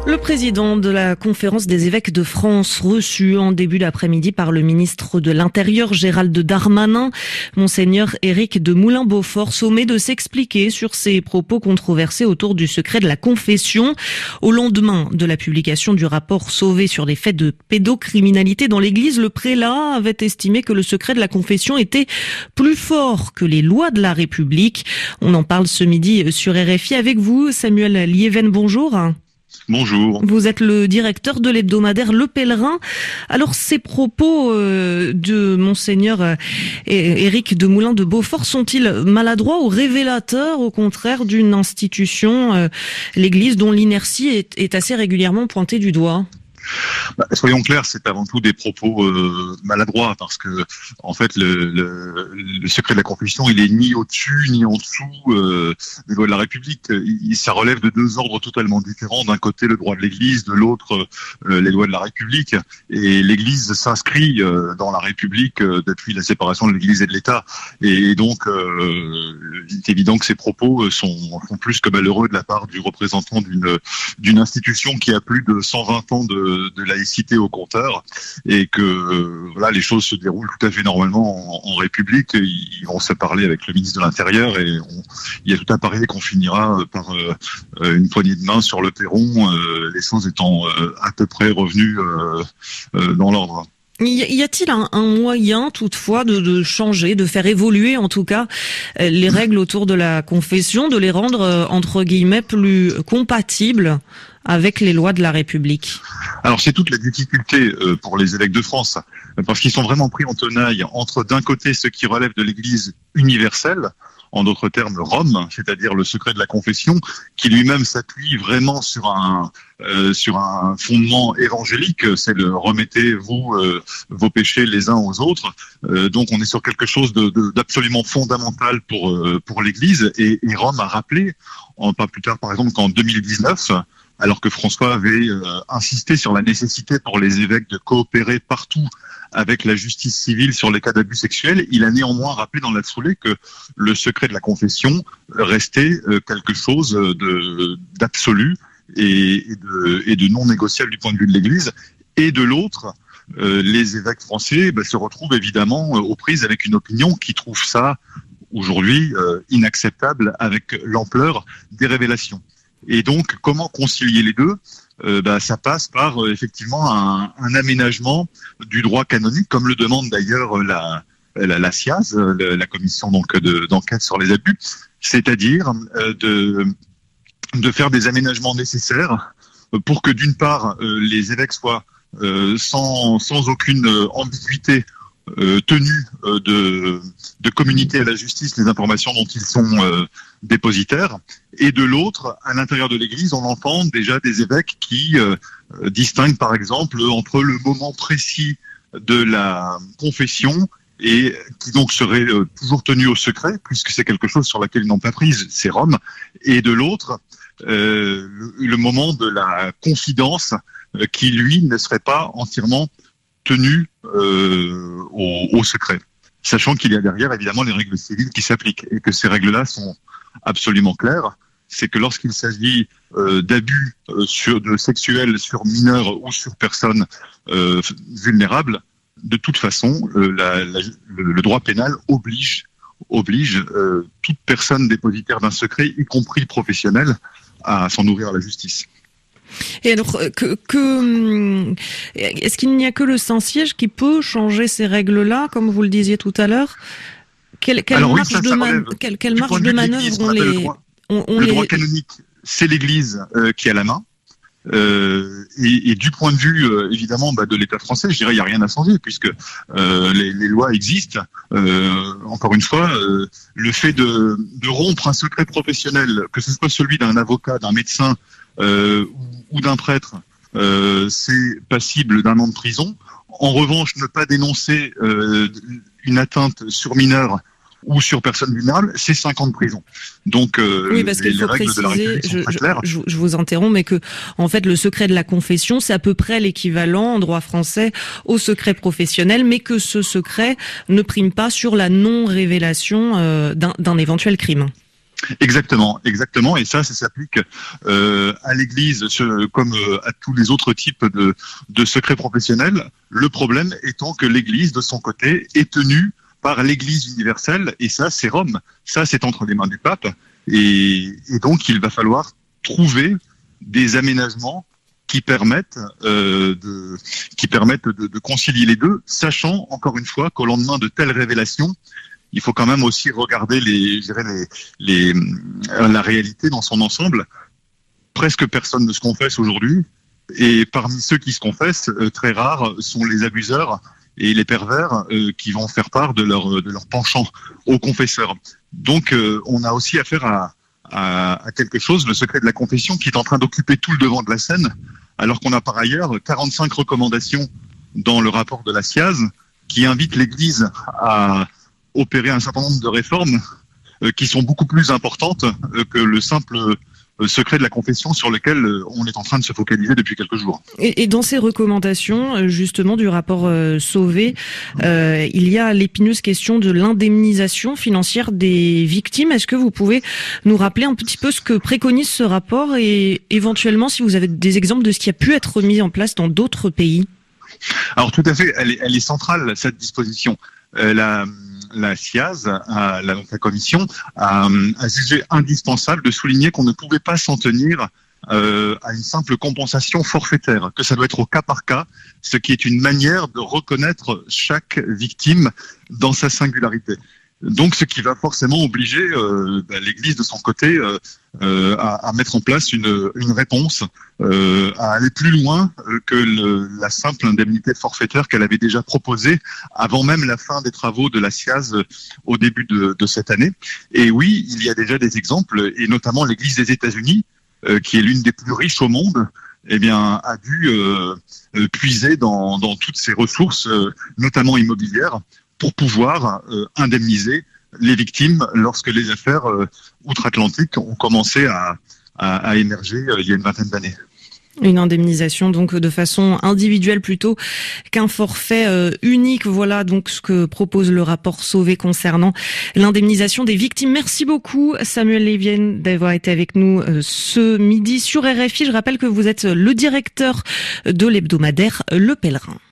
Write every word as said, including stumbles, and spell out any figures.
Le président de la conférence des évêques de France, reçu en début d'après-midi par le ministre de l'Intérieur Gérald Darmanin, Monseigneur Éric de Moulin-Beaufort, sommet de s'expliquer sur ses propos controversés autour du secret de la confession. Au lendemain de la publication du rapport Sauvé sur les faits de pédocriminalité dans l'Église, le prélat avait estimé que le secret de la confession était plus fort que les lois de la République. On en parle ce midi sur R F I avec vous, Samuel Lieven, bonjour. Bonjour. Vous êtes le directeur de l'hebdomadaire Le Pèlerin. Alors, ces propos euh, de Monseigneur euh, Éric de Moulin de Beaufort sont-ils maladroits ou révélateurs, au contraire, d'une institution, euh, l'Église, dont l'inertie est, est assez régulièrement pointée du doigt ? Bah, soyons clairs, c'est avant tout des propos euh, maladroits, parce que en fait le, le, le secret de la confession, il est ni au-dessus ni en dessous euh, des lois de la République. Il, ça relève de deux ordres totalement différents. D'un côté, le droit de l'Église, de l'autre, euh, les lois de la République. Et l'Église s'inscrit euh, dans la République euh, depuis la séparation de l'Église et de l'État. Et donc, euh, il est évident que ces propos sont, sont plus que malheureux de la part du représentant d'une d'une institution qui a plus de cent vingt ans de de laïcité au compteur, et que euh, voilà, les choses se déroulent tout à fait normalement en, en République. Ils vont se parler avec le ministre de l'Intérieur et on, il y a tout à parier qu'on finira par euh, une poignée de main sur le perron, euh, les choses étant euh, à peu près revenues euh, euh, dans l'ordre. Y a-t-il un, un moyen toutefois de, de changer, de faire évoluer en tout cas les règles autour de la confession, de les rendre entre guillemets plus compatibles avec les lois de la République? Alors c'est toute la difficulté pour les évêques de France, parce qu'ils sont vraiment pris en tenaille entre d'un côté ce qui relève de l'Église universelle, en d'autres termes Rome, c'est-à-dire le secret de la confession, qui lui-même s'appuie vraiment sur un euh, sur un fondement évangélique, c'est le remettez-vous euh, vos péchés les uns aux autres. Euh, donc on est sur quelque chose de, de, d'absolument fondamental pour euh, pour l'Église, et, et Rome a rappelé, en, pas plus tard par exemple qu'en deux mille dix-neuf, alors que François avait euh, insisté sur la nécessité pour les évêques de coopérer partout avec la justice civile sur les cas d'abus sexuels, il a néanmoins rappelé dans la foulée que le secret de la confession restait euh, quelque chose de d'absolu et, et, de, et de non négociable du point de vue de l'Église. Et de l'autre, euh, les évêques français bah, se retrouvent évidemment euh, aux prises avec une opinion qui trouve ça aujourd'hui euh, inacceptable avec l'ampleur des révélations. Et donc, comment concilier les deux ? Euh, bah, ça passe par euh, effectivement un, un aménagement du droit canonique, comme le demande d'ailleurs la, la, la C I A Z, la, la commission donc de, d'enquête sur les abus, c'est-à-dire euh, de, de faire des aménagements nécessaires pour que d'une part euh, les évêques soient euh, sans, sans aucune ambiguïté Euh, tenus euh, de, de communiquer à la justice les informations dont ils sont euh, dépositaires, et de l'autre, à l'intérieur de l'Église, on entend déjà des évêques qui euh, distinguent par exemple entre le moment précis de la confession et qui donc serait euh, toujours tenu au secret, puisque c'est quelque chose sur laquelle ils n'ont pas prise, c'est Rome, et de l'autre, euh, le, le moment de la confidence euh, qui, lui, ne serait pas entièrement tenu euh, au, au secret, sachant qu'il y a derrière évidemment les règles civiles qui s'appliquent, et que ces règles-là sont absolument claires. C'est que lorsqu'il s'agit euh, d'abus euh, sur, de sexuels sur mineurs ou sur personnes euh, vulnérables, de toute façon, euh, la, la, le, le droit pénal oblige, oblige euh, toute personne dépositaire d'un secret, y compris professionnel, à s'en ouvrir à la justice. Et alors, que, que, est-ce qu'il n'y a que le Saint-Siège qui peut changer ces règles-là, comme vous le disiez tout à l'heure ? Quelle, quelle alors, marge oui, ça, de, ça man, quelle, quelle marge de, de manœuvre on les... Le droit, on, on le les... droit canonique, c'est l'Église euh, qui a la main. Euh, et, et du point de vue, euh, évidemment, bah, de l'État français, je dirais, il n'y a rien à changer, puisque euh, les, les lois existent. Euh, encore une fois, euh, le fait de, de rompre un secret professionnel, que ce soit celui d'un avocat, d'un médecin euh, ou, ou d'un prêtre, euh, c'est passible d'un an de prison. En revanche, ne pas dénoncer euh, une atteinte sur mineur ou sur personne vulnérable, c'est cinq ans de prison. Donc, euh, oui, parce les, qu'il faut les règles préciser, de la République sont je, très claires. Je, je vous interromps, mais que, en fait, le secret de la confession, c'est à peu près l'équivalent en droit français au secret professionnel, mais que ce secret ne prime pas sur la non-révélation euh, d'un, d'un éventuel crime. Exactement, exactement. Et ça, ça s'applique euh, à l'Église comme euh, à tous les autres types de, de secrets professionnels. Le problème étant que l'Église, de son côté, est tenue par l'Église universelle. Et ça, c'est Rome. Ça, c'est entre les mains du pape. Et, et donc, il va falloir trouver des aménagements qui permettent euh, de qui permettent de, de concilier les deux, sachant encore une fois qu'au lendemain de telles révélations, il faut quand même aussi regarder les, je dirais les, les, la réalité dans son ensemble. Presque personne ne se confesse aujourd'hui, et parmi ceux qui se confessent, euh, très rares sont les abuseurs et les pervers euh, qui vont faire part de leur de leur penchant aux confesseurs. Donc, euh, on a aussi affaire à, à à quelque chose, le secret de la confession, qui est en train d'occuper tout le devant de la scène, alors qu'on a par ailleurs quarante-cinq recommandations dans le rapport de la S I A Z qui invitent l'Église à opérer un certain nombre de réformes euh, qui sont beaucoup plus importantes euh, que le simple euh, secret de la confession sur lequel euh, on est en train de se focaliser depuis quelques jours. Et, et dans ces recommandations, justement, du rapport euh, Sauvé, euh, il y a l'épineuse question de l'indemnisation financière des victimes. Est-ce que vous pouvez nous rappeler un petit peu ce que préconise ce rapport et éventuellement si vous avez des exemples de ce qui a pu être mis en place dans d'autres pays? Alors tout à fait, elle est, elle est centrale, cette disposition. Euh, la La S I A Z, la, la commission, a, a jugé indispensable de souligner qu'on ne pouvait pas s'en tenir euh, à une simple compensation forfaitaire, que ça doit être au cas par cas, ce qui est une manière de reconnaître chaque victime dans sa singularité. Donc, ce qui va forcément obliger euh, bah, l'Église de son côté euh, euh, à, à mettre en place une, une réponse, euh, à aller plus loin euh, que le, la simple indemnité forfaitaire qu'elle avait déjà proposée avant même la fin des travaux de la S I A Z euh, au début de, de cette année. Et oui, il y a déjà des exemples, et notamment l'Église des États-Unis, euh, qui est l'une des plus riches au monde, eh bien, a dû euh, euh, puiser dans, dans toutes ses ressources, euh, notamment immobilières, pour pouvoir euh, indemniser les victimes lorsque les affaires euh, outre-Atlantique ont commencé à, à, à émerger euh, il y a une vingtaine d'années. Une indemnisation donc de façon individuelle plutôt qu'un forfait euh, unique. Voilà donc ce que propose le rapport Sauvé concernant l'indemnisation des victimes. Merci beaucoup Samuel Lévienne d'avoir été avec nous euh, ce midi sur R F I. Je rappelle que vous êtes le directeur de l'hebdomadaire Le Pèlerin.